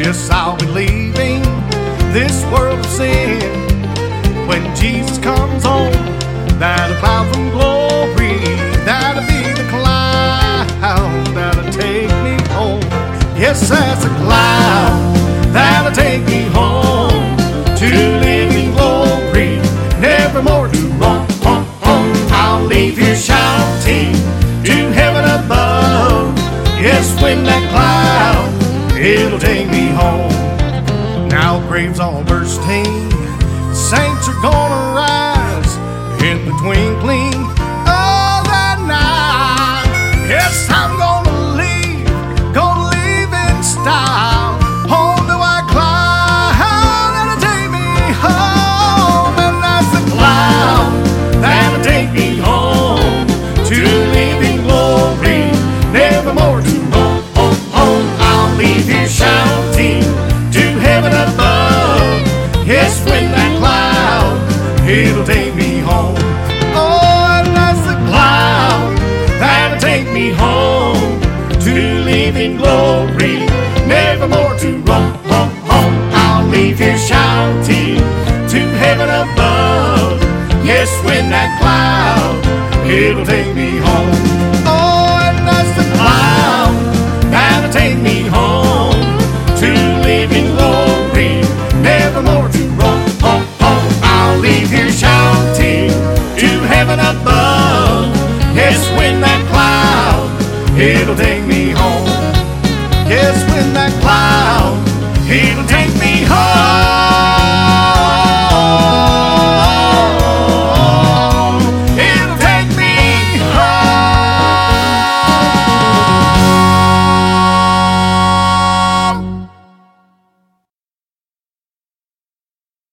Yes, I'll be leaving this world of sin when Jesus comes home. That'll cloud from glory, that'll be the cloud that'll take me home. Yes, that's a cloud that'll take me home to live in glory, never more to roam. I'll leave here shouting to heaven above. Yes, when that cloud, it'll take me home. Now graves all bursting, saints are gonna rise in the twinkling of an eye. Yes, I'm gonna leave in style, home to a cloud that'll take me home. And that's the cloud that'll take me home to live in glory, never more to roam. I'll leave here shouting to heaven above. Yes, when that cloud, it'll take me home. Oh, and that's the cloud that'll take me home to live in glory, never more to roam. I'll leave here shouting to heaven above. Yes, when that cloud, it'll take me home. Oh, and that's the cloud that'll take me home to live in glory, never more to roam. I'll leave here shouting to heaven above. Yes, when that cloud, it'll take